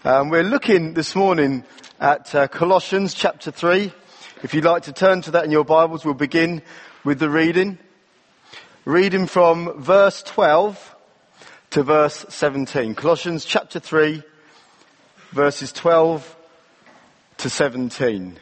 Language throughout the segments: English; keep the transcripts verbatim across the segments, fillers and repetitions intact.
Um, we're looking this morning at uh, Colossians chapter three. If you'd like to turn to that in your Bibles, we'll begin with the reading. Reading from verse twelve to verse seventeen. Colossians chapter three, verses twelve to seventeen.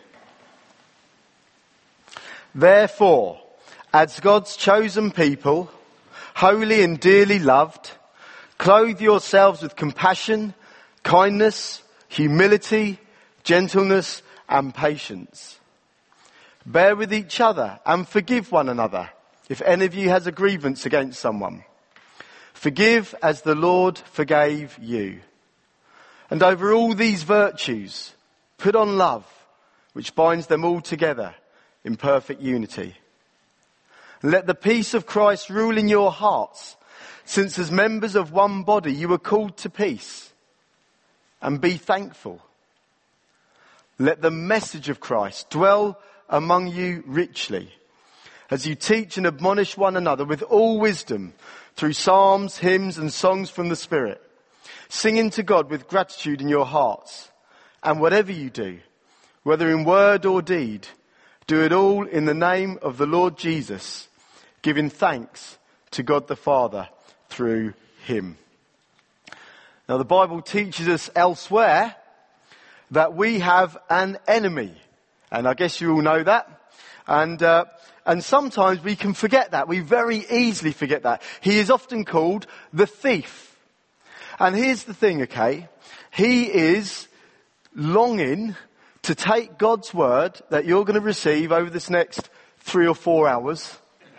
Therefore, as God's chosen people, holy and dearly loved, clothe yourselves with compassion, kindness, humility, gentleness, and patience. Bear with each other and forgive one another if any of you has a grievance against someone. Forgive as the Lord forgave you. And over all these virtues, put on love, which binds them all together in perfect unity. And let the peace of Christ rule in your hearts, since as members of one body you were called to peace. And be thankful. Let the message of Christ dwell among you richly, as you teach and admonish one another with all wisdom, through psalms, hymns, and songs from the Spirit, singing to God with gratitude in your hearts. And whatever you do, whether in word or deed, do it all in the name of the Lord Jesus, giving thanks to God the Father through him. Now the Bible teaches us elsewhere that we have an enemy. And I guess you all know that. And uh, and sometimes we can forget that. We very easily forget that. He is often called the thief. And here's the thing, okay? He is longing to take God's word that you're going to receive over this next three or four hours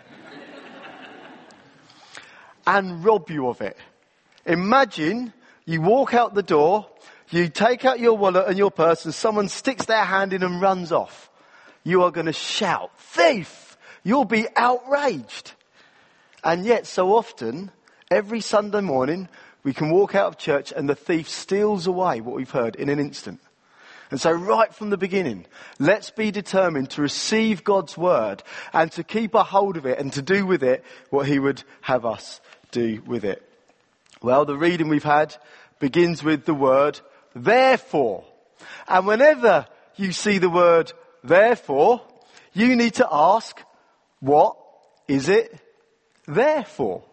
and rob you of it. Imagine you walk out the door, you take out your wallet and your purse, and someone sticks their hand in and runs off. You are going to shout, "Thief!" You'll be outraged. And yet so often, every Sunday morning, we can walk out of church and the thief steals away what we've heard in an instant. And so right from the beginning, let's be determined to receive God's word and to keep a hold of it and to do with it what he would have us do with it. Well, the reading we've had begins with the word therefore. And whenever you see the word therefore, you need to ask, what is it there for?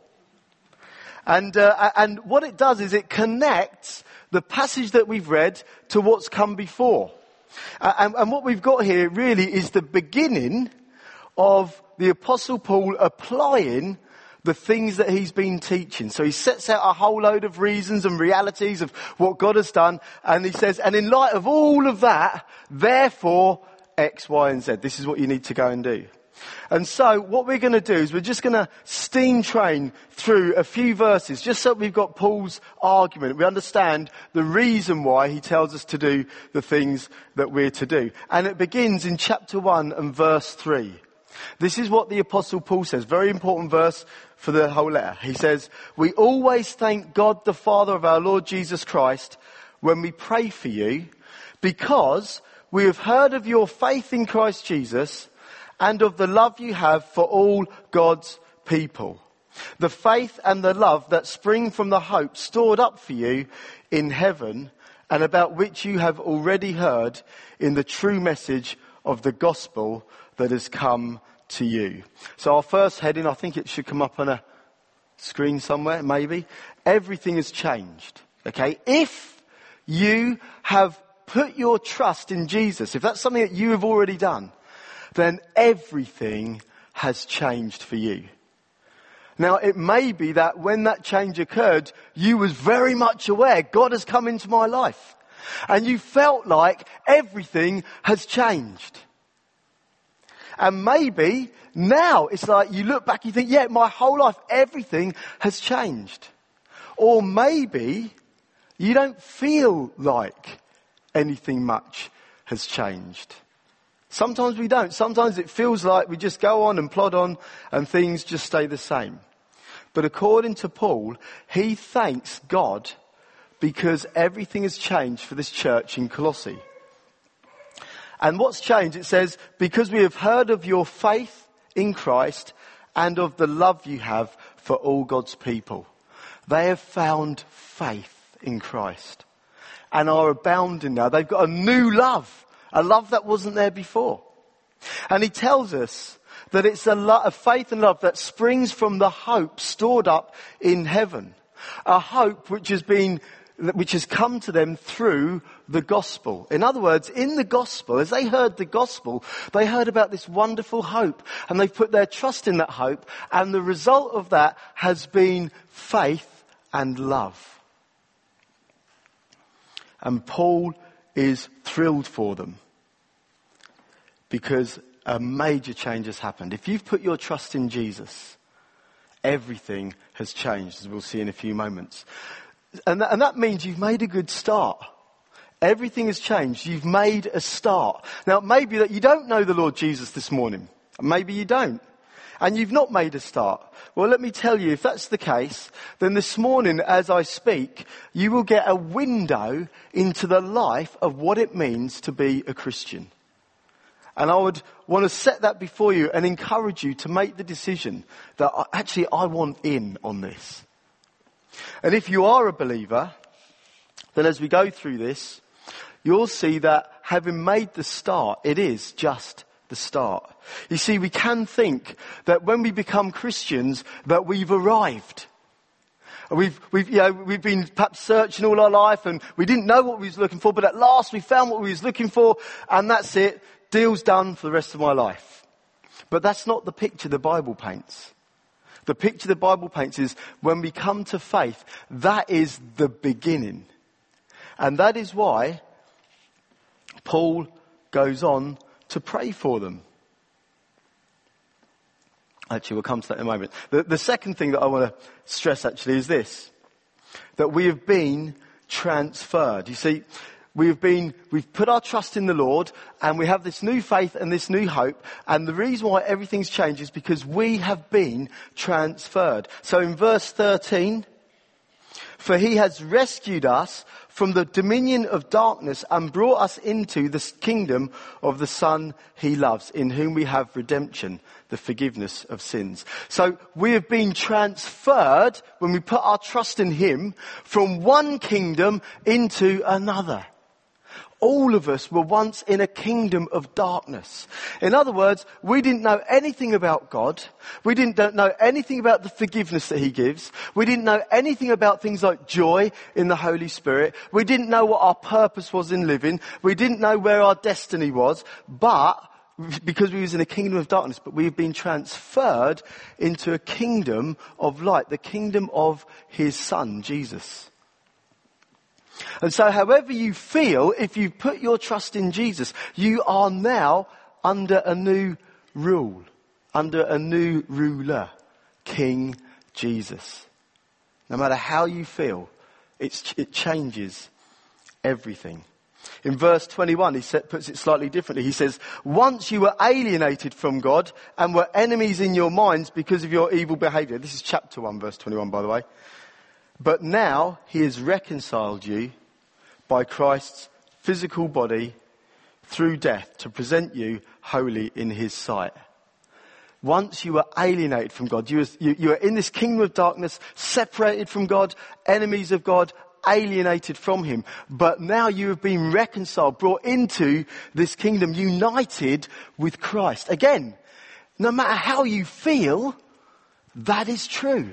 And, uh, and what it does is it connects the passage that we've read to what's come before. Uh, and, and what we've got here really is the beginning of the Apostle Paul applying the things that he's been teaching. So he sets out a whole load of reasons and realities of what God has done. And he says, and in light of all of that, therefore, X, Y, and Z. This is what you need to go and do. And so what we're going to do is we're just going to steam train through a few verses, just so we've got Paul's argument. We understand the reason why he tells us to do the things that we're to do. And it begins in chapter one and verse three. This is what the Apostle Paul says. Very important verse for the whole letter. He says, "We always thank God the Father of our Lord Jesus Christ when we pray for you, because we have heard of your faith in Christ Jesus and of the love you have for all God's people. The faith and the love that spring from the hope stored up for you in heaven, and about which you have already heard in the true message of the gospel that has come to you." So our first heading, I think it should come up on a screen somewhere, maybe. Everything has changed. Okay? If you have put your trust in Jesus, if that's something that you have already done, then everything has changed for you. Now, it may be that when that change occurred, you was very much aware God has come into my life. And you felt like everything has changed. And maybe now it's like you look back and you think, yeah, my whole life, everything has changed. Or maybe you don't feel like anything much has changed. Sometimes we don't. Sometimes it feels like we just go on and plod on and things just stay the same. But according to Paul, he thanks God because everything has changed for this church in Colossae. And what's changed? It says, because we have heard of your faith in Christ and of the love you have for all God's people. They have found faith in Christ. and are abounding now. They've got a new love, a love that wasn't there before. And he tells us that it's a, lo- a faith and love that springs from the hope stored up in heaven. A hope which has been, which has come to them through the gospel. In other words, in the gospel, as they heard the gospel, they heard about this wonderful hope, and they've put their trust in that hope, and the result of that has been faith and love. And Paul is thrilled for them because a major change has happened. If you've put your trust in Jesus, everything has changed, as we'll see in a few moments. And that, and that means you've made a good start. Everything has changed. You've made a start. Now, it may be that you don't know the Lord Jesus this morning. Maybe you don't. And you've not made a start. Well, let me tell you, if that's the case, then this morning as I speak, you will get a window into the life of what it means to be a Christian. And I would want to set that before you and encourage you to make the decision that actually I want in on this. And if you are a believer, then as we go through this, you'll see that having made the start, it is just the start. You see, we can think that when we become Christians, that we've arrived. We've, we've, you know, we've been perhaps searching all our life and we didn't know what we was looking for, but at last we found what we was looking for, and that's it. Deal's done for the rest of my life. But that's not the picture the Bible paints. The picture the Bible paints is when we come to faith, that is the beginning. And that is why Paul goes on to pray for them. Actually, we'll come to that in a moment. The, the second thing that I want to stress actually is this, that we have been transferred. You see, we have been, we've put our trust in the Lord, and we have this new faith and this new hope, and the reason why everything's changed is because we have been transferred. So in verse thirteen, for he has rescued us from the dominion of darkness and brought us into the kingdom of the Son he loves, in whom we have redemption, the forgiveness of sins. So we have been transferred, when we put our trust in him, from one kingdom into another. All of us were once in a kingdom of darkness. In other words, we didn't know anything about God. We didn't know anything about the forgiveness that he gives. We didn't know anything about things like joy in the Holy Spirit. We didn't know what our purpose was in living. We didn't know where our destiny was. But, because we was in a kingdom of darkness, but we've been transferred into a kingdom of light, the kingdom of his Son, Jesus. And so however you feel, if you put your trust in Jesus, you are now under a new rule, under a new ruler, King Jesus. No matter how you feel, it's, it changes everything. In verse twenty-one, he set, puts it slightly differently. He says, once you were alienated from God and were enemies in your minds because of your evil behaviour. This is chapter one, verse twenty-one, by the way. But now he has reconciled you by Christ's physical body through death to present you holy in his sight. Once you were alienated from God, you were, you, you were in this kingdom of darkness, separated from God, enemies of God, alienated from him. But now you have been reconciled, brought into this kingdom, united with Christ. Again, no matter how you feel, that is true.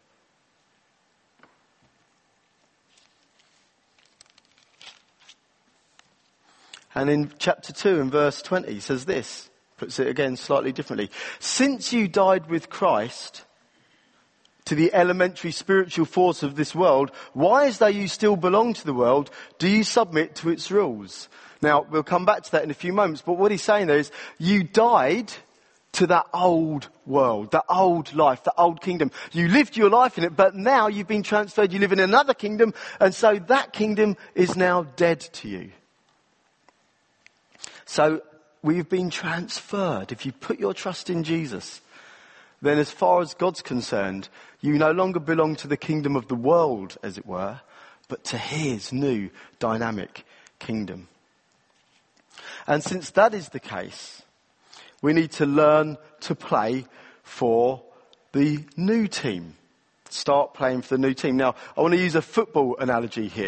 And in chapter two and verse twenty, he says this, puts it again slightly differently. Since you died with Christ to the elementary spiritual force of this world, why, as though you still belong to the world, do you submit to its rules? Now, we'll come back to that in a few moments, but what he's saying there is, you died to that old world, that old life, that old kingdom. You lived your life in it, but now you've been transferred, you live in another kingdom, and so that kingdom is now dead to you. So we've been transferred. If you put your trust in Jesus, then as far as God's concerned, you no longer belong to the kingdom of the world, as it were, but to his new dynamic kingdom. And since that is the case, we need to learn to play for the new team. Start playing for the new team. Now, I want to use a football analogy here.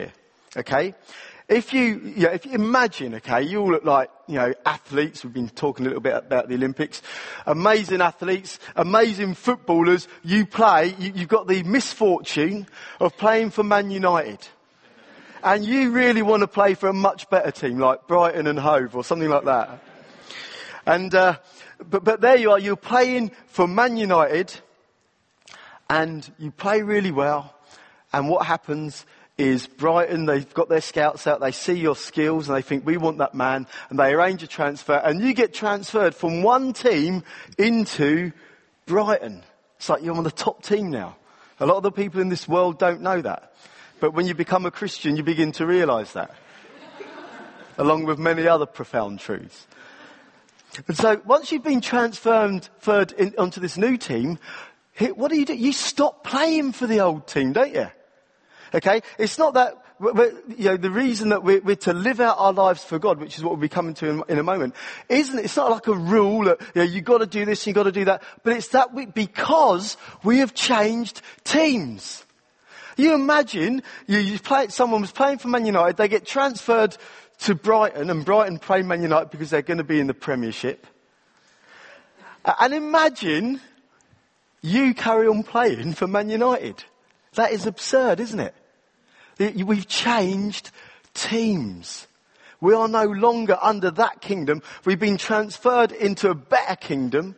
Okay? If you, you know, if you imagine, okay, you all look like, you know, athletes. We've been talking a little bit about the Olympics. Amazing athletes, amazing footballers. You play, you, you've got the misfortune of playing for Man United. And you really want to play for a much better team like Brighton and Hove or something like that. And, uh, but, but there you are, you're playing for Man United and you play really well. And what happens is Brighton, they've got their scouts out, they see your skills and they think, we want that man, and they arrange a transfer and you get transferred from one team into Brighton. It's like you're on the top team now. A lot of the people in this world don't know that. But when you become a Christian, you begin to realise that. Along with many other profound truths. And so once you've been transferred in, onto this new team, what do you do? You stop playing for the old team, don't you? Okay, it's not that, you know, the reason that we're, we're to live out our lives for God, which is what we'll be coming to in, in a moment, isn't it? It's not like a rule that, you know, you've got to do this, you've got to do that, but it's that we, because we have changed teams. You imagine, you, you play, someone was playing for Man United, they get transferred to Brighton, and Brighton play Man United because they're going to be in the Premiership. And imagine you carry on playing for Man United. That is absurd, isn't it? We've changed teams. We are no longer under that kingdom. We've been transferred into a better kingdom.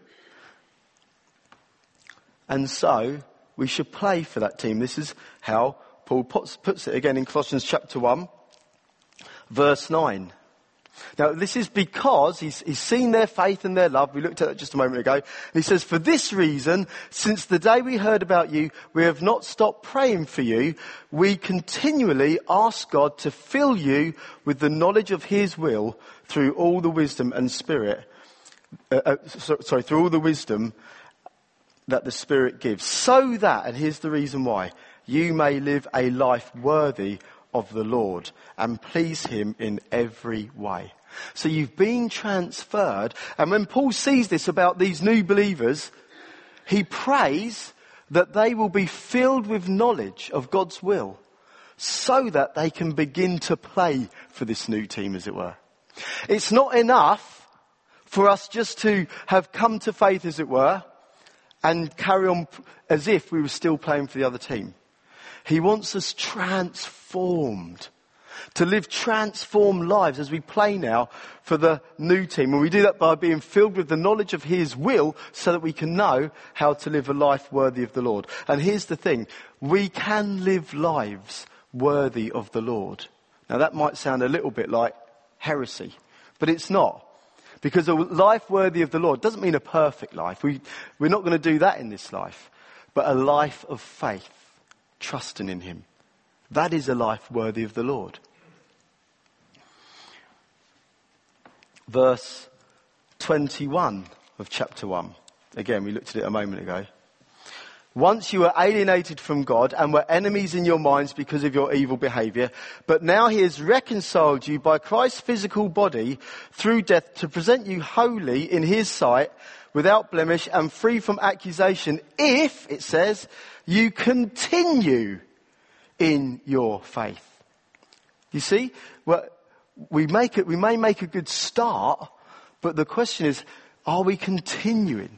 And so, we should play for that team. This is how Paul puts, puts it again in Colossians chapter one, verse nine. Now, this is because he's, he's seen their faith and their love. We looked at that just a moment ago. And he says, for this reason, since the day we heard about you, we have not stopped praying for you. We continually ask God to fill you with the knowledge of his will through all the wisdom and spirit, uh, uh, so, sorry, through all the wisdom that the Spirit gives. So that, and here's the reason why, you may live a life worthy of the Lord and please him in every way. So you've been transferred, and when Paul sees this about these new believers, he prays that they will be filled with knowledge of God's will so that they can begin to play for this new team, as it were. It's not enough for us just to have come to faith, as it were, and carry on as if we were still playing for the other team. He wants us transformed, to live transformed lives as we play now for the new team. And we do that by being filled with the knowledge of his will so that we can know how to live a life worthy of the Lord. And here's the thing, we can live lives worthy of the Lord. Now that might sound a little bit like heresy, but it's not. Because a life worthy of the Lord doesn't mean a perfect life. We, we're not going to do that in this life. But a life of faith, trusting in him. That is a life worthy of the Lord. Verse twenty-one of chapter one. Again, we looked at it a moment ago. Once you were alienated from God and were enemies in your minds because of your evil behaviour, but now he has reconciled you by Christ's physical body through death to present you holy in his sight, without blemish and free from accusation, if, it says, you continue in your faith. You see, well, we make it, we may make a good start, but the question is, are we continuing?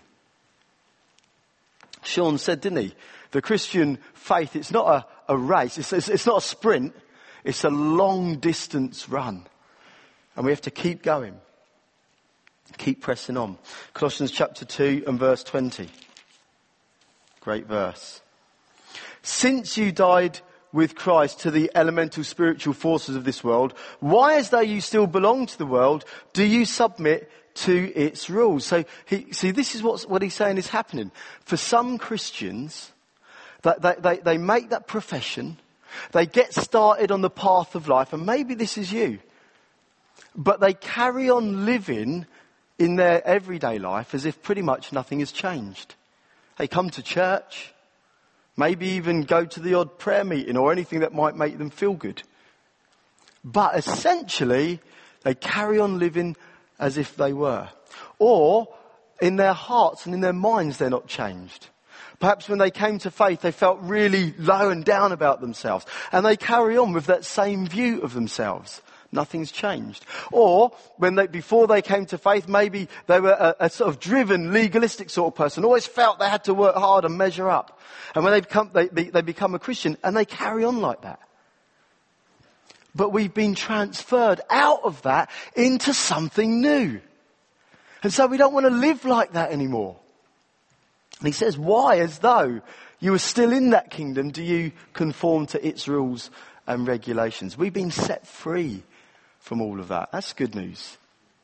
Sean said, didn't he? The Christian faith, it's not a, a race. It's, it's, it's not a sprint. It's a long distance run. And we have to keep going. Keep pressing on. Colossians chapter two and verse twenty. Great verse. Since you died with Christ to the elemental spiritual forces of this world, why, as though you still belong to the world, do you submit to its rules? So, he, see, this is what's, what he's saying is happening. For some Christians, that they, they, they make that profession, they get started on the path of life, and maybe this is you, but they carry on living in their everyday life as if pretty much nothing has changed. They come to church, maybe even go to the odd prayer meeting or anything that might make them feel good. But essentially, they carry on living as if they were. Or, in their hearts and in their minds, they're not changed. Perhaps when they came to faith, they felt really low and down about themselves. And they carry on with that same view of themselves. Nothing's changed. Or when they, before they came to faith, maybe they were a, a sort of driven, legalistic sort of person, always felt they had to work hard and measure up. And when they become, they, they become a Christian, and they carry on like that. But we've been transferred out of that into something new. And so we don't want to live like that anymore. And he says, why, as though you were still in that kingdom, do you conform to its rules and regulations? We've been set free from all of that. That's good news.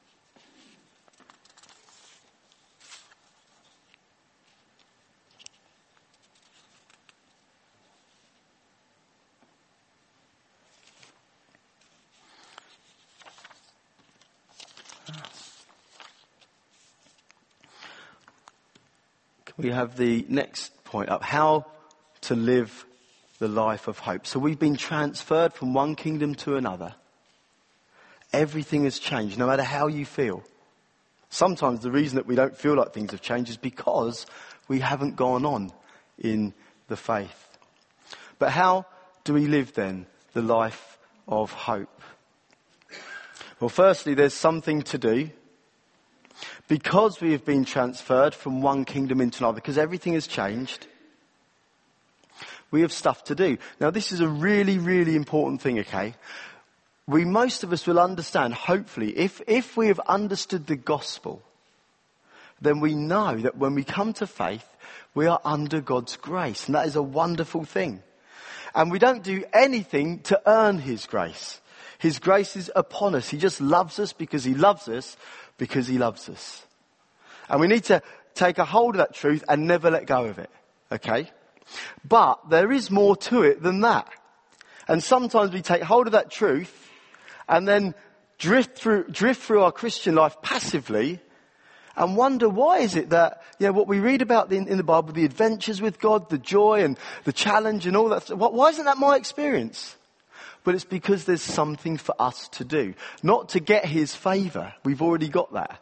We have the next point up, how to live the life of hope. So we've been transferred from one kingdom to another. Everything has changed, no matter how you feel. Sometimes the reason that we don't feel like things have changed is because we haven't gone on in the faith. But how do we live then the life of hope? Well, firstly, there's something to do. Because we have been transferred from one kingdom into another, because everything has changed, we have stuff to do. Now, this is a really, really important thing, okay? We, most of us will understand, hopefully, if, if we have understood the gospel, then we know that when we come to faith, we are under God's grace. And that is a wonderful thing. And we don't do anything to earn His grace. His grace is upon us. He just loves us because He loves us. Because He loves us. And we need to take a hold of that truth and never let go of it. Okay? But there is more to it than that. And sometimes we take hold of that truth and then drift through, drift through our Christian life passively and wonder, why is it that, you know, what we read about in, in the Bible, the adventures with God, the joy and the challenge and all that stuff, why isn't that my experience? But it's because there's something for us to do. Not to get His favour. We've already got that.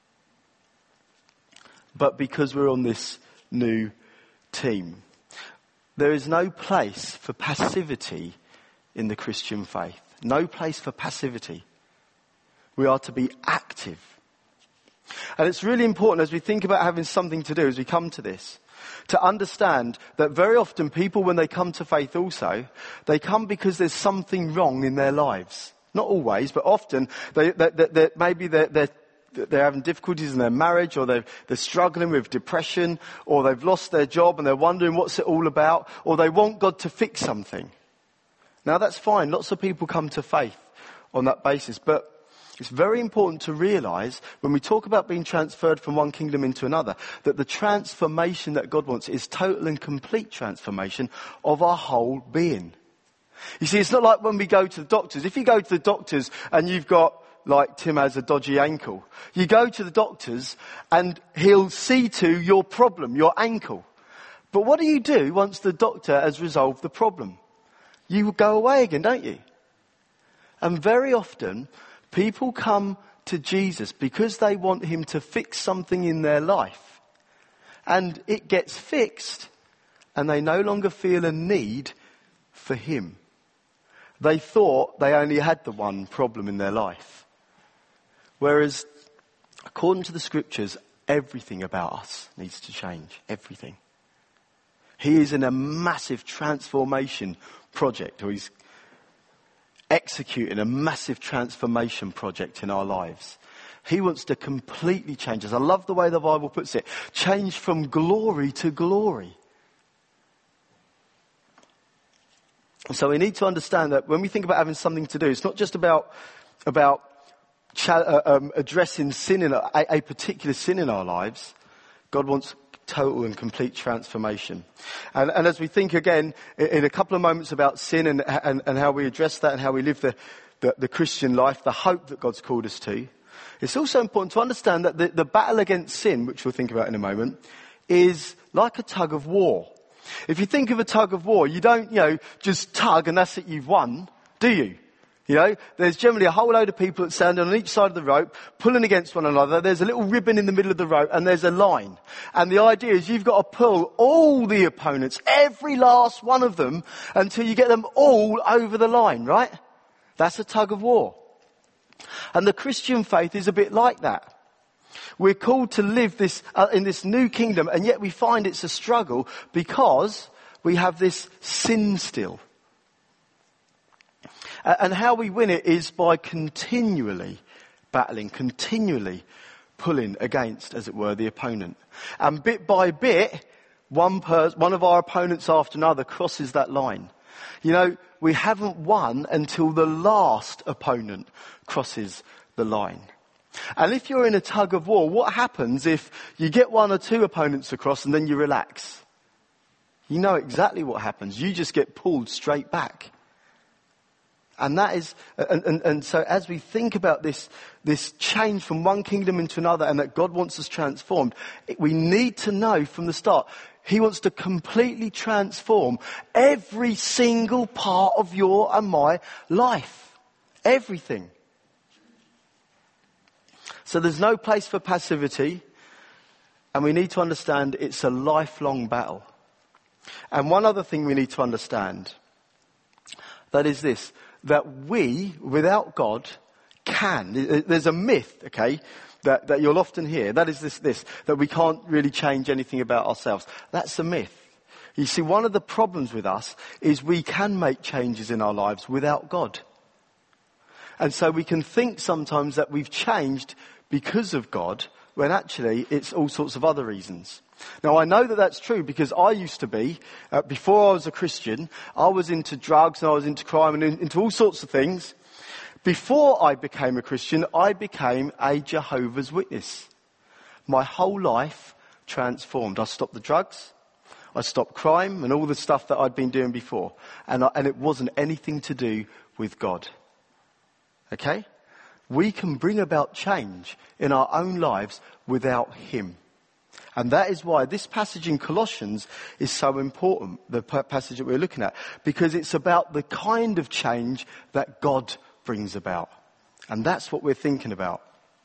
But because we're on this new team. There is no place for passivity in the Christian faith. No place for passivity. We are to be active. And it's really important as we think about having something to do, as we come to this, to understand that very often people, when they come to faith also, they come because there's something wrong in their lives. Not always, but often they, they, they, they, maybe they're, they're, they're having difficulties in their marriage, or they're, they're struggling with depression, or they've lost their job and they're wondering what's it all about, or they want God to fix something. Now that's fine. Lots of people come to faith on that basis, but it's very important to realise, when we talk about being transferred from one kingdom into another, that the transformation that God wants is total and complete transformation of our whole being. You see, it's not like when we go to the doctors. If you go to the doctors and you've got, like Tim has a dodgy ankle, you go to the doctors and he'll see to your problem, your ankle. But what do you do once the doctor has resolved the problem? You go away again, don't you? And very often, people come to Jesus because they want Him to fix something in their life. And it gets fixed and they no longer feel a need for Him. They thought they only had the one problem in their life. Whereas, according to the Scriptures, everything about us needs to change. Everything. He is in a massive transformation project, or He's executing a massive transformation project in our lives. He wants to completely change us. I love the way the Bible puts it. Change from glory to glory. So we need to understand that when we think about having something to do, it's not just about about cha- uh, um, addressing sin in a, a particular sin in our lives. God wants total and complete transformation. And, and as we think again in, in a couple of moments about sin and, and, and how we address that and how we live the, the, the Christian life, the hope that God's called us to, it's also important to understand that the, the battle against sin, which we'll think about in a moment, is like a tug of war. If you think of a tug of war, you don't, you know, just tug and that's it, you've won, do you? You know, there's generally a whole load of people that stand on each side of the rope, pulling against one another. There's a little ribbon in the middle of the rope, and there's a line. And the idea is you've got to pull all the opponents, every last one of them, until you get them all over the line, right? That's a tug of war. And the Christian faith is a bit like that. We're called to live this uh, in this new kingdom, and yet we find it's a struggle because we have this sin still. And how we win it is by continually battling, continually pulling against, as it were, the opponent. And bit by bit, one per- one of our opponents after another crosses that line. You know, we haven't won until the last opponent crosses the line. And if you're in a tug of war, what happens if you get one or two opponents across and then you relax? You know exactly what happens. You just get pulled straight back. And that is, and, and, and so as we think about this, this change from one kingdom into another and that God wants us transformed, we need to know from the start, He wants to completely transform every single part of your and my life. Everything. So there's no place for passivity, and we need to understand it's a lifelong battle. And one other thing we need to understand, that is this, that we, without God, can. There's a myth, okay, that, that you'll often hear. That is this, this, that we can't really change anything about ourselves. That's a myth. You see, one of the problems with us is we can make changes in our lives without God. And so we can think sometimes that we've changed because of God, when actually it's all sorts of other reasons. Now, I know that that's true because I used to be, uh, before I was a Christian, I was into drugs and I was into crime and in, into all sorts of things. Before I became a Christian, I became a Jehovah's Witness. My whole life transformed. I stopped the drugs, I stopped crime and all the stuff that I'd been doing before. And, I, and it wasn't anything to do with God. Okay? We can bring about change in our own lives without Him. And that is why this passage in Colossians is so important, the passage that we're looking at, because it's about the kind of change that God brings about. And that's what we're thinking about.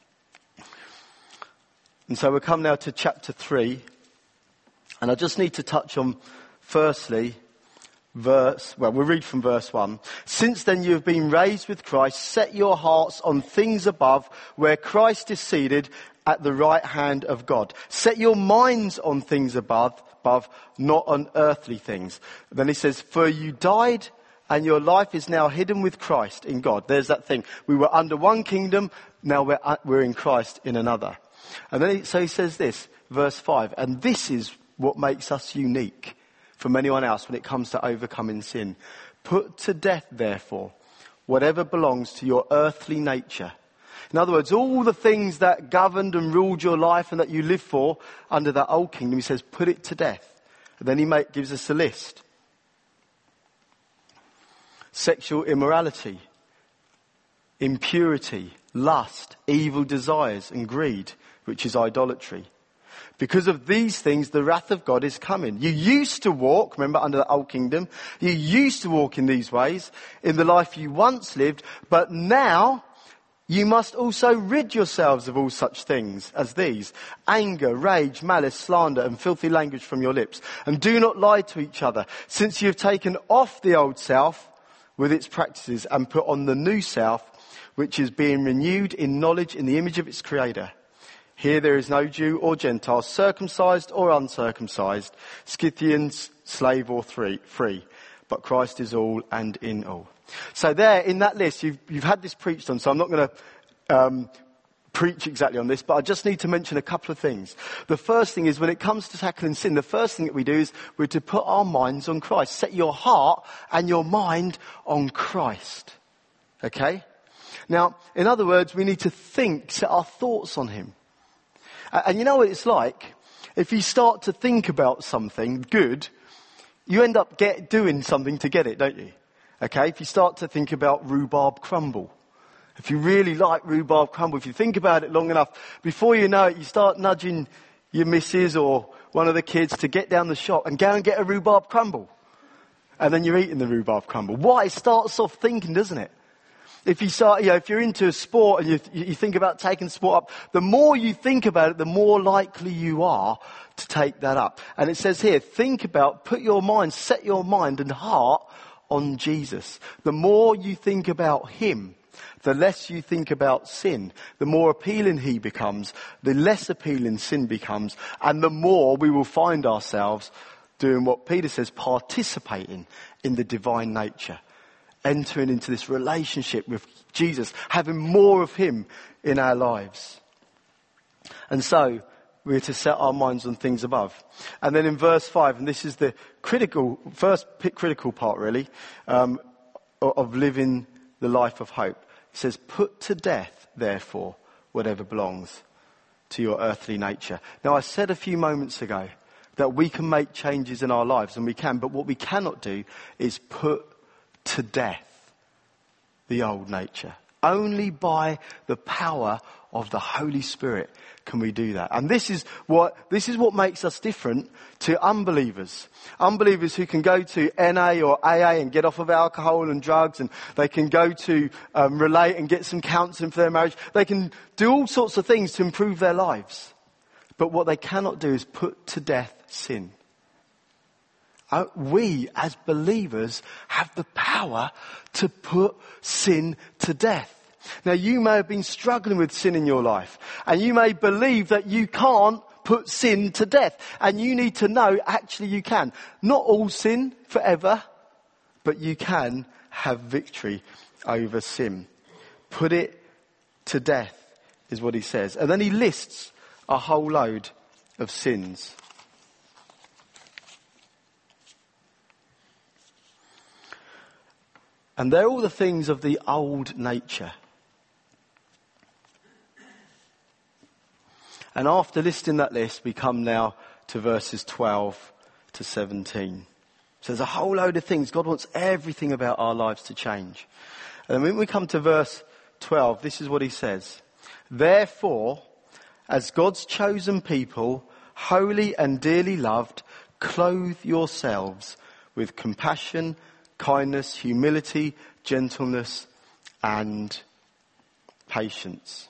And so we come now to chapter three, and I just need to touch on, firstly, verse, well, we'll read from verse one. Since then you have been raised with Christ, set your hearts on things above, where Christ is seated at the right hand of God. Set your minds on things above, above, not on earthly things. Then he says, for you died and your life is now hidden with Christ in God. There's that thing. We were under one kingdom, now we're, we're in Christ in another. And then he, so he says this, verse five, and this is what makes us unique from anyone else when it comes to overcoming sin. Put to death, therefore, whatever belongs to your earthly nature. In other words, all the things that governed and ruled your life and that you live for under that old kingdom, he says, put it to death. And then he make, gives us a list. Sexual immorality, impurity, lust, evil desires and greed, which is idolatry. Because of these things, the wrath of God is coming. You used to walk, remember, under the old kingdom. You used to walk in these ways in the life you once lived, but now you must also rid yourselves of all such things as these: anger, rage, malice, slander, and filthy language from your lips. And do not lie to each other, since you have taken off the old self with its practices and put on the new self, which is being renewed in knowledge in the image of its creator. Here there is no Jew or Gentile, circumcised or uncircumcised, Scythian, slave or free, but Christ is all and in all. So there, in that list, you've, you've had this preached on, so I'm not going to um, preach exactly on this, but I just need to mention a couple of things. The first thing is, when it comes to tackling sin, the first thing that we do is we're to put our minds on Christ. Set your heart and your mind on Christ. Okay? Now, in other words, we need to think, set our thoughts on Him. And, and you know what it's like? If you start to think about something good, you end up get, doing something to get it, don't you? Okay, if you start to think about rhubarb crumble, if you really like rhubarb crumble, if you think about it long enough, before you know it, you start nudging your missus or one of the kids to get down the shop and go and get a rhubarb crumble. And then you're eating the rhubarb crumble. Why? It starts off thinking, doesn't it? If you start, you know, if you're into a sport and you, you think about taking sport up, the more you think about it, the more likely you are to take that up. And it says here, think about, put your mind, set your mind and heart on Jesus. The more you think about him, the less you think about sin. The more appealing he becomes, the less appealing sin becomes, and the more we will find ourselves doing what Peter says, participating in the divine nature. Entering into this relationship with Jesus, having more of him in our lives. And so, we're to set our minds on things above. And then in verse five, and this is the critical, first critical part really, um, of living the life of hope. It says, put to death, therefore, whatever belongs to your earthly nature. Now, I said a few moments ago that we can make changes in our lives, and we can, but what we cannot do is put to death the old nature. Only by the power of the Holy Spirit can we do that. And this is what this is what makes us different to unbelievers. Unbelievers who can go to N A or A A and get off of alcohol and drugs, and they can go to um, Relate and get some counselling for their marriage. They can do all sorts of things to improve their lives. But what they cannot do is put to death sin. Uh, we, as believers, have the power to put sin to death. Now, you may have been struggling with sin in your life, and you may believe that you can't put sin to death, and you need to know, actually you can. Not all sin forever, but you can have victory over sin. Put it to death, is what he says. And then he lists a whole load of sins. And they're all the things of the old nature. And after listing that list, we come now to verses twelve to seventeen. So there's a whole load of things. God wants everything about our lives to change. And when we come to verse twelve, this is what he says. Therefore, as God's chosen people, holy and dearly loved, clothe yourselves with compassion, kindness, humility, gentleness, and patience.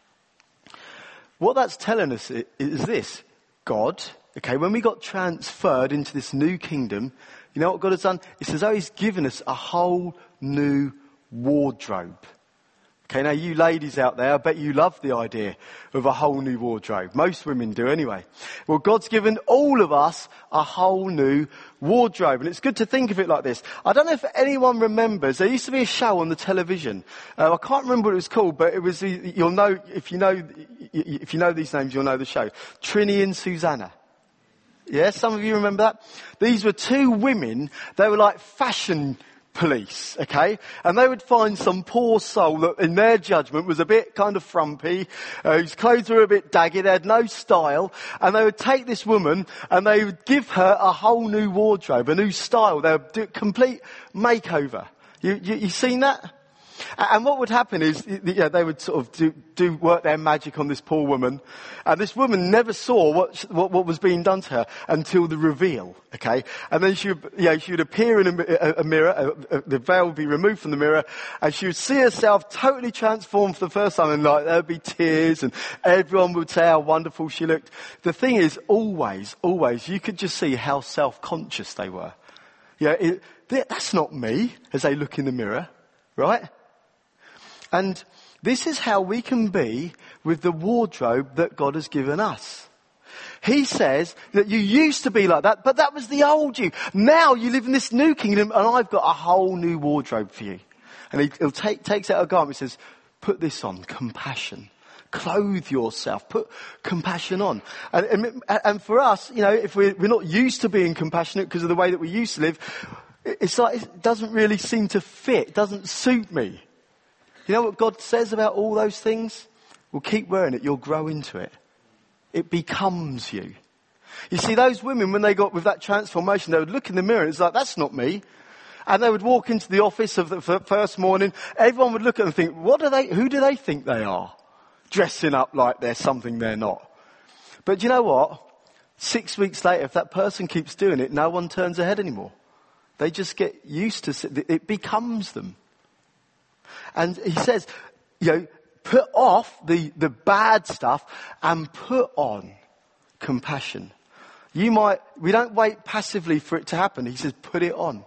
What that's telling us is this. God, okay, when we got transferred into this new kingdom, you know what God has done? It's as though he's given us a whole new wardrobe. Okay, now you ladies out there, I bet you love the idea of a whole new wardrobe. Most women do anyway. Well, God's given all of us a whole new wardrobe. And it's good to think of it like this. I don't know if anyone remembers, there used to be a show on the television. Uh, I can't remember what it was called, but it was, you'll know, if you know, if you know these names, you'll know the show. Trinny and Susanna. Yeah, some of you remember that? These were two women, they were like fashion police, okay? And they would find some poor soul that in their judgment was a bit kind of frumpy, uh, whose clothes were a bit daggy, they had no style, and they would take this woman and they would give her a whole new wardrobe, a new style. They would do a complete makeover. You, you, you seen that? And what would happen is, yeah, they would sort of do, do work their magic on this poor woman, and this woman never saw what, what what was being done to her until the reveal. Okay, and then she would, you know, she would appear in a, a mirror, a, a, the veil would be removed from the mirror, and she would see herself totally transformed for the first time, and like there would be tears, and everyone would say how wonderful she looked. The thing is, always, always, you could just see how self-conscious they were. Yeah, it, that's not me, as they look in the mirror, right? And this is how we can be with the wardrobe that God has given us. He says that you used to be like that, but that was the old you. Now you live in this new kingdom, and I've got a whole new wardrobe for you. And he he'll take, takes out a garment and says, put this on, compassion. Clothe yourself. Put compassion on. And, and, and for us, you know, if we're, we're not used to being compassionate because of the way that we used to live, it's like it doesn't really seem to fit. It doesn't suit me. You know what God says about all those things? Well, keep wearing it. You'll grow into it. It becomes you. You see, those women, when they got with that transformation, they would look in the mirror and it's like, that's not me. And they would walk into the office of the first morning. Everyone would look at them and think, what do they, who do they think they are? Dressing up like they're something they're not. But you know what? Six weeks later, if that person keeps doing it, no one turns their head anymore. They just get used to it. It becomes them. And he says, you know, put off the, the bad stuff and put on compassion. You might, we don't wait passively for it to happen. He says, put it on.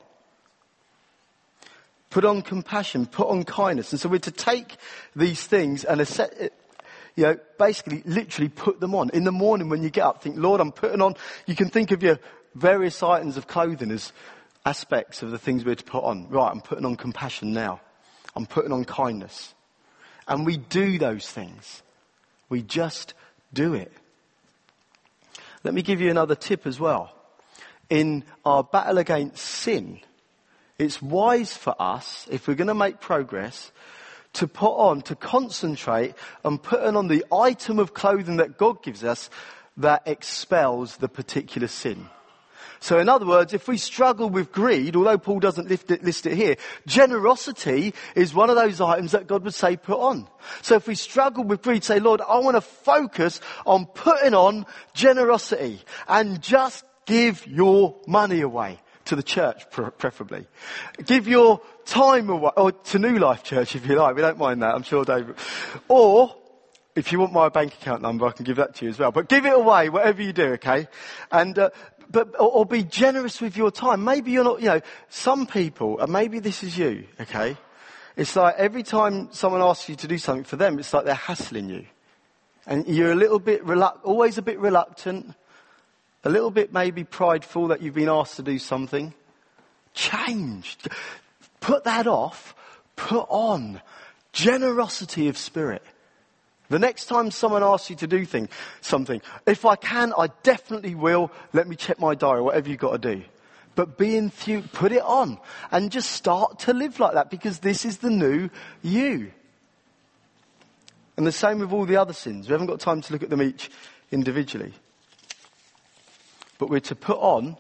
Put on compassion, put on kindness. And so we're to take these things and, you know, basically, literally put them on. In the morning when you get up, think, Lord, I'm putting on, you can think of your various items of clothing as aspects of the things we're to put on. Right, I'm putting on compassion now. I'm putting on kindness. And we do those things. We just do it. Let me give you another tip as well. In our battle against sin, it's wise for us, if we're going to make progress, to put on, to concentrate on putting on the item of clothing that God gives us that expels the particular sin. So in other words, if we struggle with greed, although Paul doesn't list it, list it here, generosity is one of those items that God would say put on. So if we struggle with greed, say, Lord, I want to focus on putting on generosity and just give your money away to the church, preferably. Give your time away, or to New Life Church if you like. We don't mind that, I'm sure David. Or, if you want my bank account number, I can give that to you as well. But give it away, whatever you do, okay? And, uh, but, or, or be generous with your time. Maybe you're not, you know, some people, and maybe this is you, okay? It's like every time someone asks you to do something for them, it's like they're hassling you. And you're a little bit reluctant, always a bit reluctant, a little bit maybe prideful that you've been asked to do something. Change. Put that off. Put on generosity of spirit. The next time someone asks you to do thing, something, if I can, I definitely will. Let me check my diary, whatever you've got to do. But be enthused, put it on and just start to live like that, because this is the new you. And the same with all the other sins. We haven't got time to look at them each individually. But we're to put on,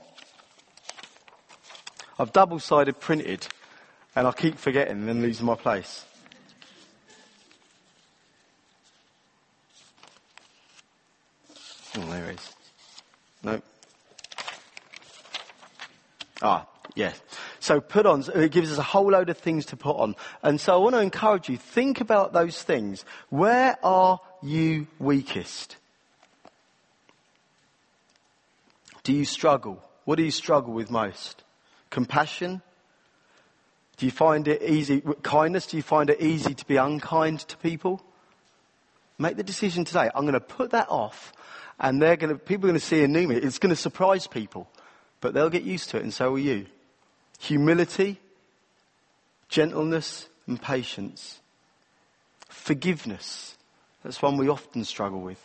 I've double-sided printed, and I keep forgetting and then losing my place. Oh, there it is. No. Ah, yes. So put on, it gives us a whole load of things to put on. And so I want to encourage you, think about those things. Where are you weakest? Do you struggle? What do you struggle with most? Compassion? Do you find it easy? Kindness? Do you find it easy to be unkind to people? Make the decision today. I'm going to put that off, and they're going to, people are going to see a new me. It's going to surprise people, but they'll get used to it, and so will you. Humility, gentleness, and patience. Forgiveness. That's one we often struggle with.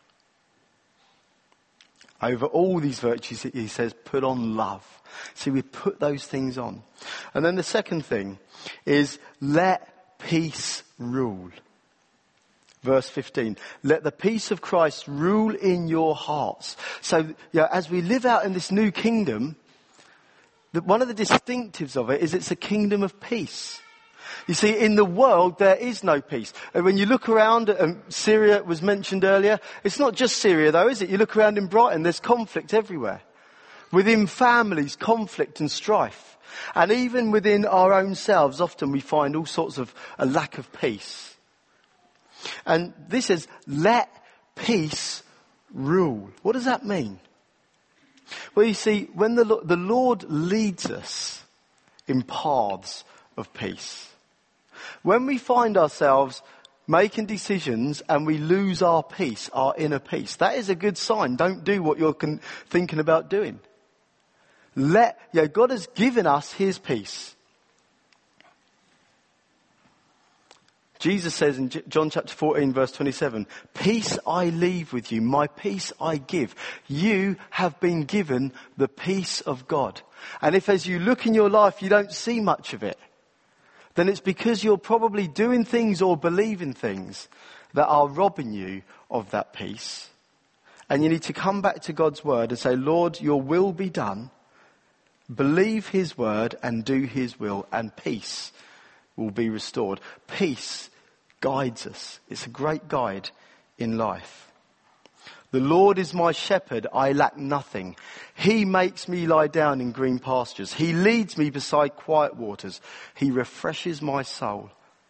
Over all these virtues, he says, put on love. See, we put those things on. And then the second thing is, let peace rule. Verse fifteen, let the peace of Christ rule in your hearts. So, you know, as we live out in this new kingdom, the, one of the distinctives of it is it's a kingdom of peace. You see, in the world, there is no peace. And when you look around, um, Syria was mentioned earlier. It's not just Syria, though, is it? You look around in Brighton, there's conflict everywhere. Within families, conflict and strife. And even within our own selves, often we find all sorts of a lack of peace. And this is, let peace rule. What does that mean? Well, you see, when the, the Lord leads us in paths of peace, when we find ourselves making decisions and we lose our peace, our inner peace, that is a good sign. Don't do what you're con- thinking about doing. Let, you know, God has given us his peace. Jesus says in John chapter fourteen verse twenty-seven, peace I leave with you, my peace I give. You have been given the peace of God. And if as you look in your life you don't see much of it, then it's because you're probably doing things or believing things that are robbing you of that peace. And you need to come back to God's word and say, Lord, your will be done. Believe his word and do his will, and peace will be restored. Peace guides us. It's a great guide in life. The Lord is my shepherd, I lack nothing. He makes me lie down in green pastures. He leads me beside quiet waters. He refreshes my soul.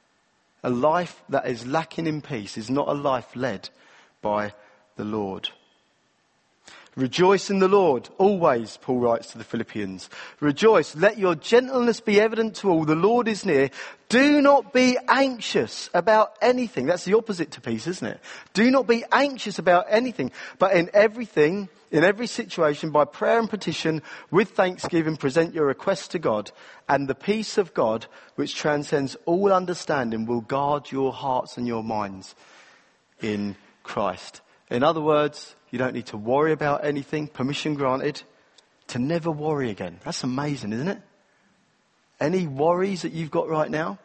A life that is lacking in peace is not a life led by the Lord. Rejoice in the Lord, always, Paul writes to the Philippians. Rejoice, let your gentleness be evident to all. The Lord is near. Do not be anxious about anything. That's the opposite to peace, isn't it? Do not be anxious about anything, but in everything, in every situation, by prayer and petition, with thanksgiving, present your requests to God. And the peace of God, which transcends all understanding, will guard your hearts and your minds in Christ. In other words, you don't need to worry about anything. Permission granted to never worry again. That's amazing, isn't it? Any worries that you've got right now?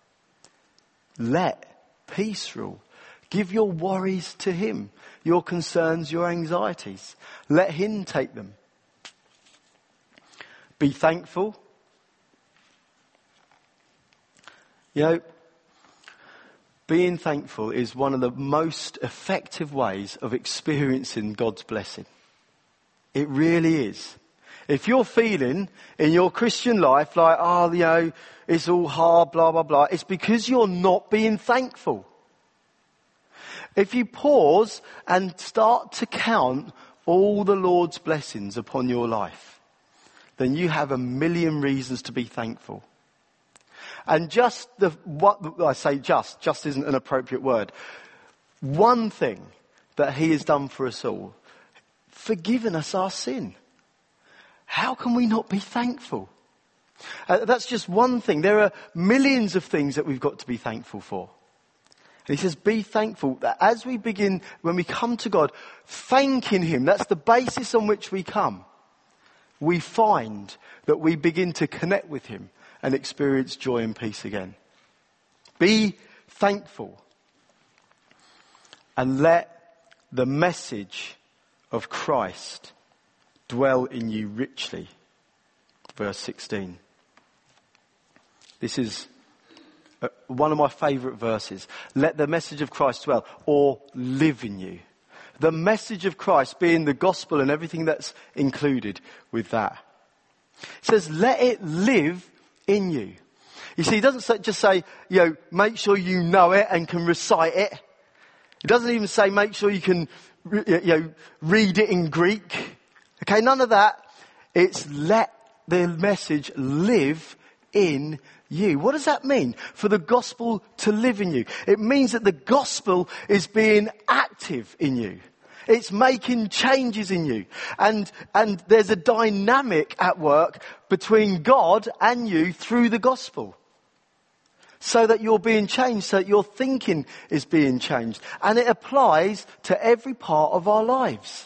Let peace rule. Give your worries to him. Your concerns, your anxieties. Let him take them. Be thankful. You know, being thankful is one of the most effective ways of experiencing God's blessing. It really is. If you're feeling in your Christian life like, oh, you know, it's all hard, blah, blah, blah, it's because you're not being thankful. If you pause and start to count all the Lord's blessings upon your life, then you have a million reasons to be thankful. And just the, what I say just, just isn't an appropriate word. One thing that he has done for us all, forgiven us our sin. How can we not be thankful? Uh, that's just one thing. There are millions of things that we've got to be thankful for. And he says, be thankful that as we begin, when we come to God, thanking him, that's the basis on which we come. We find that we begin to connect with him and experience joy and peace again. Be thankful. And let the message of Christ dwell in you richly. Verse sixteen. This is one of my favourite verses. Let the message of Christ dwell or live in you. The message of Christ being the gospel and everything that's included with that. It says, let it live in you. You see, he doesn't just say, you know, make sure you know it and can recite it. It doesn't even say make sure you can, you know, read it in Greek. Okay, none of that. It's let the message live in you. What does that mean? For the gospel to live in you. It means that the gospel is being active in you. It's making changes in you. And, and there's a dynamic at work between God and you through the gospel. So that you're being changed, so that your thinking is being changed. And it applies to every part of our lives.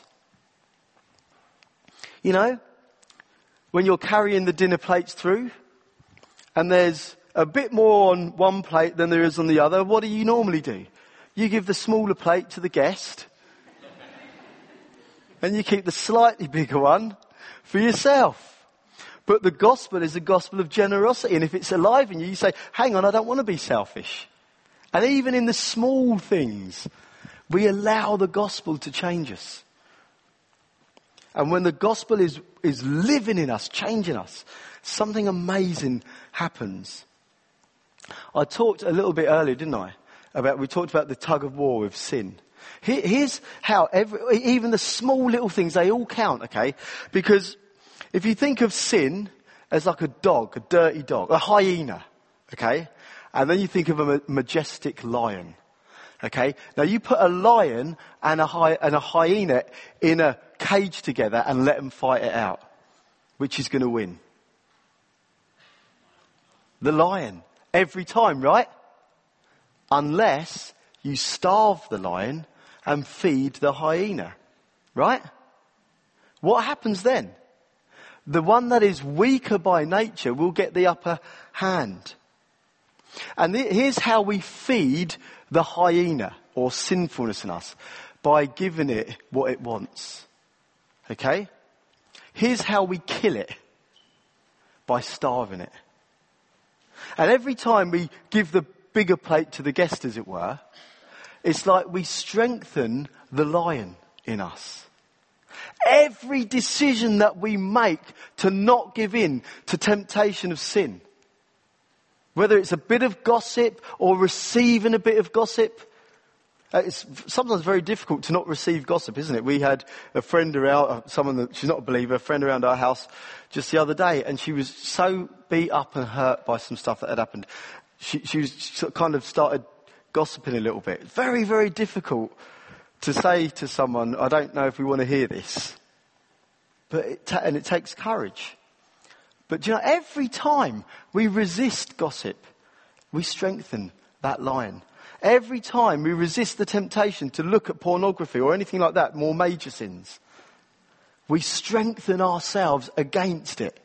You know, when you're carrying the dinner plates through, and there's a bit more on one plate than there is on the other, what do you normally do? You give the smaller plate to the guest, and you keep the slightly bigger one for yourself. But the gospel is a gospel of generosity. And if it's alive in you, you say, hang on, I don't want to be selfish. And even in the small things, we allow the gospel to change us. And when the gospel is, is living in us, changing us, something amazing happens. I talked a little bit earlier, didn't I? About, we talked about the tug of war with sin. Here's how every, even the small little things, they all count, okay? Because if you think of sin as like a dog, a dirty dog, a hyena, okay? And then you think of a majestic lion, okay? Now you put a lion and a, hy- and a hyena in a cage together and let them fight it out. Which is going to win? The lion. Every time, right? Unless you starve the lion and feed the hyena. Right? What happens then? The one that is weaker by nature will get the upper hand. And here's how we feed the hyena or sinfulness in us. By giving it what it wants. Okay? Here's how we kill it. By starving it. And every time we give the bigger plate to the guest, as it were, it's like we strengthen the lion in us. Every decision that we make to not give in to temptation of sin Whether it's a bit of gossip or receiving a bit of gossip. Uh, it's sometimes very difficult to not receive gossip, isn't it? We had a friend around, uh, someone that, she's not a believer, a friend around our house just the other day, and she was so beat up and hurt by some stuff that had happened. She, she was she kind of started gossiping a little bit. Very, very difficult to say to someone, I don't know if we want to hear this. But it ta- and it takes courage. But do you know, every time we resist gossip, we strengthen that line. Every time we resist the temptation to look at pornography or anything like that, more major sins, we strengthen ourselves against it.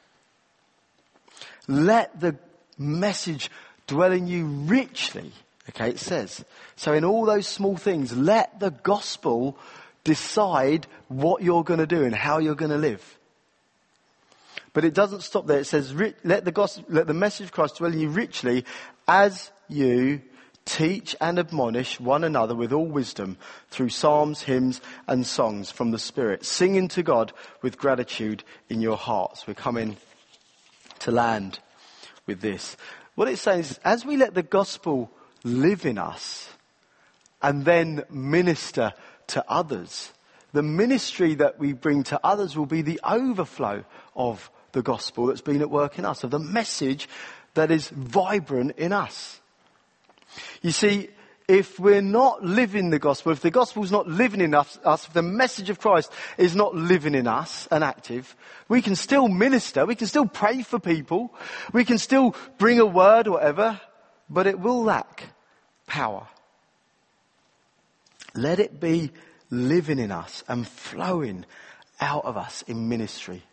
Let the message dwell in you richly. Okay, it says. So in all those small things, let the gospel decide what you're going to do and how you're going to live. But it doesn't stop there. It says, let the gospel, let the message of Christ dwell in you richly as you teach and admonish one another with all wisdom through psalms, hymns and songs from the Spirit, singing to God with gratitude in your hearts. We're coming to land with this. What it's saying is, as we let the gospel live in us and then minister to others, the ministry that we bring to others will be the overflow of the gospel that's been at work in us, of the message that is vibrant in us. You see, if we're not living the gospel, if the gospel's not living in us, us, if the message of Christ is not living in us and active, we can still minister, we can still pray for people, we can still bring a word or whatever, but it will lack power. Let it be living in us and flowing out of us in ministry.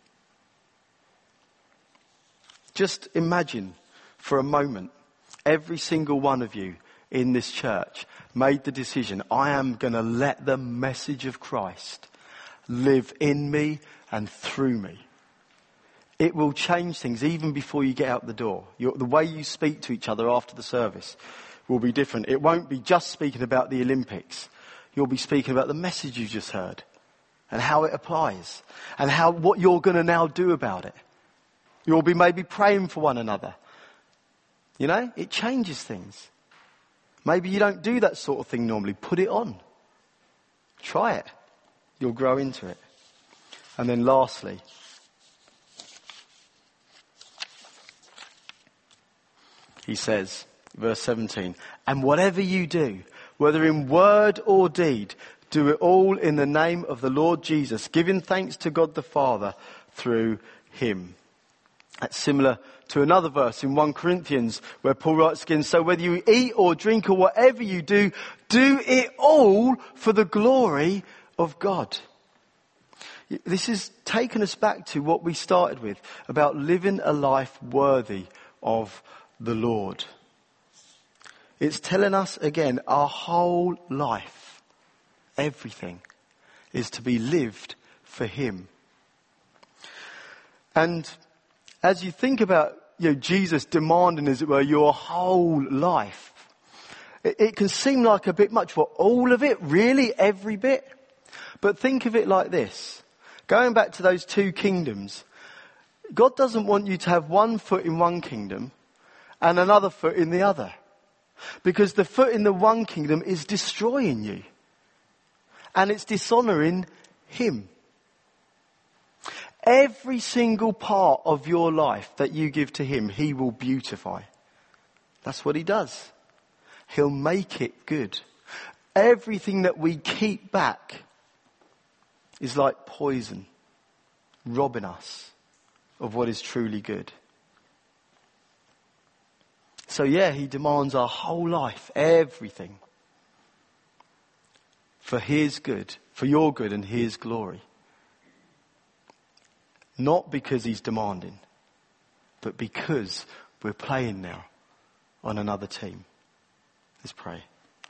Just imagine for a moment, every single one of you in this church made the decision, I am going to let the message of Christ live in me and through me. It will change things even before you get out the door. Your, the way you speak to each other after the service will be different. It won't be just speaking about the Olympics. You'll be speaking about the message you just heard and how it applies and how what you're going to now do about it. You'll be maybe praying for one another. You know, it changes things. Maybe you don't do that sort of thing normally. Put it on. Try it. You'll grow into it. And then lastly, he says, verse seventeen, and whatever you do, whether in word or deed, do it all in the name of the Lord Jesus, giving thanks to God the Father through him. That's similar to another verse in First Corinthians where Paul writes again, so whether you eat or drink or whatever you do, do it all for the glory of God. This has taken us back to what we started with about living a life worthy of the Lord. It's telling us again, our whole life, everything, is to be lived for him. And as you think about, you know, Jesus demanding, as it were, your whole life, it, it can seem like a bit much. For all of it, really, every bit. But think of it like this. Going back to those two kingdoms, God doesn't want you to have one foot in one kingdom and another foot in the other. Because the foot in the one kingdom is destroying you. And it's dishonouring him. Every single part of your life that you give to him, he will beautify. That's what he does. He'll make it good. Everything that we keep back is like poison, robbing us of what is truly good. So yeah, he demands our whole life, everything, for his good, for your good and his glory. Not because he's demanding, but because we're playing now on another team. Let's pray.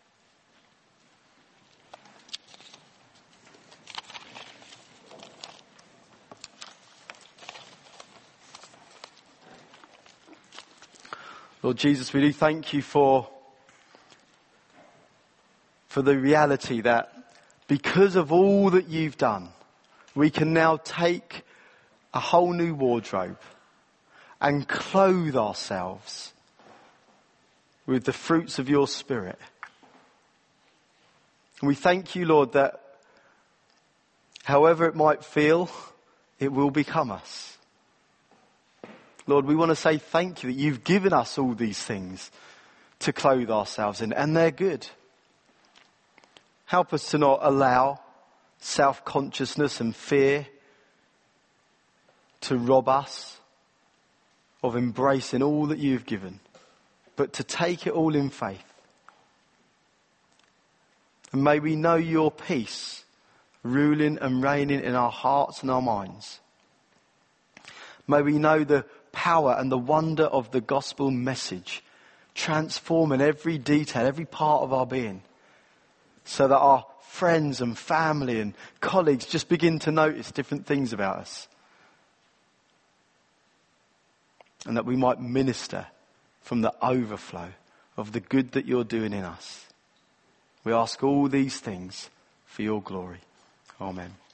Lord Jesus, we do thank you for, for the reality that because of all that you've done, we can now take a whole new wardrobe and clothe ourselves with the fruits of your Spirit. And we thank you, Lord, that however it might feel, it will become us. Lord, we want to say thank you that you've given us all these things to clothe ourselves in, and they're good. Help us to not allow self-consciousness and fear to rob us of embracing all that you've given, but to take it all in faith. And may we know your peace ruling and reigning in our hearts and our minds. May we know the power and the wonder of the gospel message transforming every detail, every part of our being, so that our friends and family and colleagues just begin to notice different things about us. And that we might minister from the overflow of the good that you're doing in us. We ask all these things for your glory. Amen.